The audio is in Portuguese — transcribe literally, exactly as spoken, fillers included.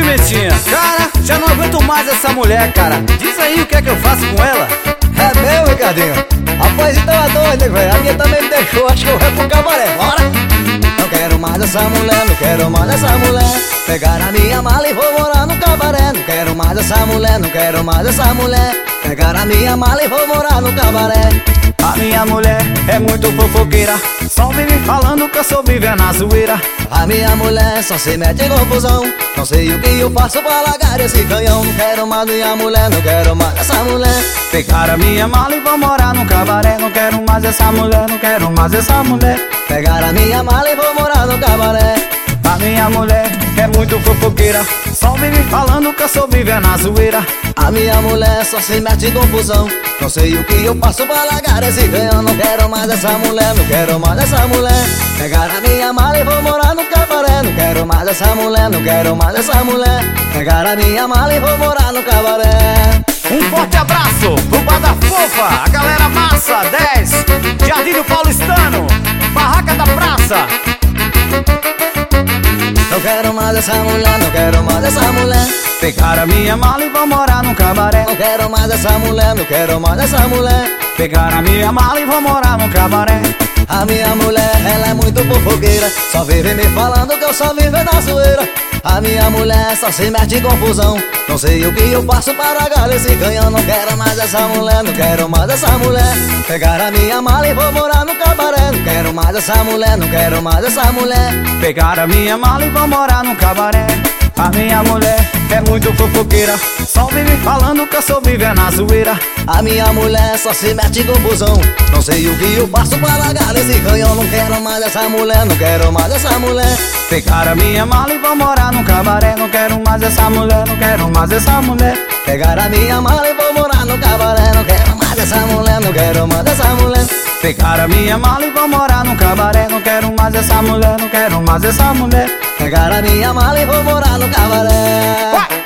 Pimentinha? Cara, já não aguento mais essa mulher, cara. Diz aí o que é que eu faço com ela. É meu, Ricardinho. Rapaz, então é doido, velho. A minha também me deixou, acho que eu vou pro cabaré. Bora! Não quero mais essa mulher, não quero mais essa mulher. Pegar a minha mala e vou morar no cabaré. Não quero mais essa mulher, não quero mais essa mulher. Pegar a minha mala e vou morar no cabaré. A minha mulher é muito fofoqueira, só vive falando que eu sou viver na zoeira. A minha mulher só se mete em confusão. Não sei o que eu faço pra largar esse canhão. Não quero mais minha mulher, não quero mais essa mulher. Pegar a minha mala e vou morar no cabaré. Não quero mais essa mulher, não quero mais essa mulher. Pegar a minha mala e vou morar no cabaré. A minha mulher é muito fofoqueira, só vive falando que eu sou viver na zoeira. A minha mulher só se mete em confusão. Não sei o que eu faço pra largar esse canhão. Não quero mais essa mulher, não quero mais essa mulher. Pegar a minha mala e vou morar no cabaré. Não quero mais essa mulher, não quero mais essa mulher. Pegar a minha mala e vou morar no cabaré. Um forte abraço pro Bada Fofa, a galera massa, dez, Jardim do Paulistano, Barraca da Praça. Não quero mais essa mulher, não quero mais essa mulher. Pegar a minha mala e vou morar no cabaré. Não quero mais essa mulher, não quero mais essa mulher. Pegar a minha mala e vou morar no cabaré. A minha mulher, ela é muito fofoqueira, só vive me falando que eu só vivo na zoeira. A minha mulher só se mete em confusão. Não sei o que eu faço para largar esse canhão. Não quero mais essa mulher, não quero mais essa mulher. Pegar a minha mala e vou morar no cabaré. Não quero mais essa mulher, não quero mais essa mulher. Pegar a minha mala e vou morar no cabaré. A minha mulher é muito fofoqueira, só vive falando que eu sou viver na zoeira. A minha mulher só se mete em confusão. Não sei o que eu faço pra largar esse canhão. Não quero mais essa mulher, não quero mais essa mulher. Pegar a minha mala e vou morar no cabaré. Não quero mais essa mulher, não quero mais essa mulher. Pegar a minha mala e vou morar no cabaré. Não quero mais essa mulher, não quero mais essa mulher. Pegar a minha mala e vou morar no cabaré. Não quero mais essa mulher, não quero mais essa mulher. Pegar a minha mala e vou morar no cabaré. Ué!